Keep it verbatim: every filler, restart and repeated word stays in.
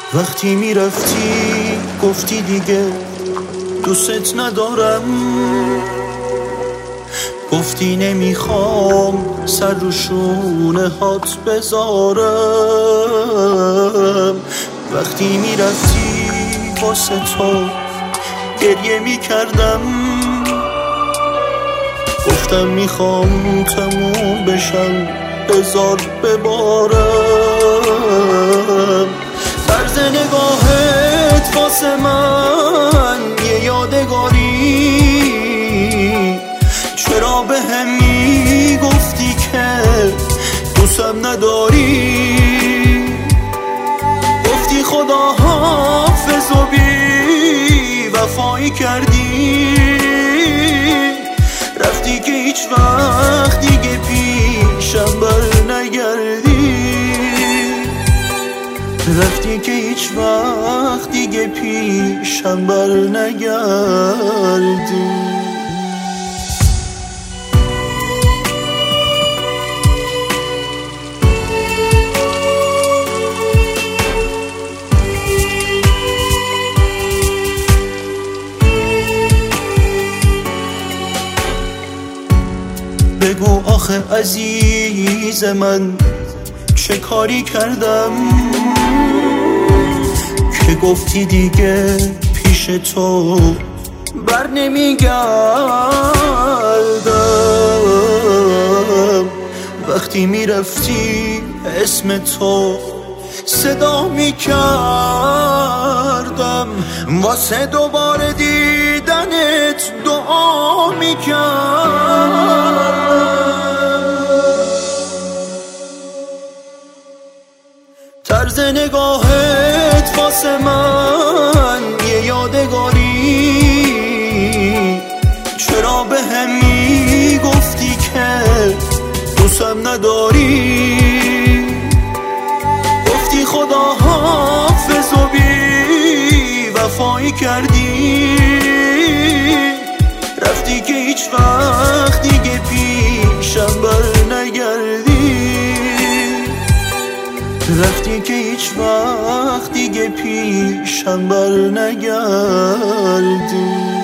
وقتی میرفتی گفتی دیگه دوست ندارم، گفتی نمیخوام سر رو شونه هات بذارم. وقتی میرفتی واسه تو گریه میکردم، گفتم میخوام تموم بشم بذار ببارم. طرز نگاهت واسه من یه یادگاری، چرا به هم میگفتی که دوستم نداری؟ گفتی خدا حافظ و بی وفایی کردی، رفتی که هیچ وقت دیگه پیشم بر نگردی، رفتی که هیچ وقت دیگه پیشم بر نگردی. بگو آخه عزیز من چه کاری کردم که گفتی دیگه پیش تو بر نمیگردم. وقتی میرفتی اسم تو صدا میکردم، واسه دوباره دیدنت دعا میکردم. طرز نگاهت واسه من یه یادگاری، چرا به هم میگفتی که دوستم نداری؟ گفتی خدا حافظ و بی وفایی کردی، رفتی که هیچ وقت دیگه پیشم بر نگردی، رفتی که هیچ وقت دیگه پیشم بر نگردی.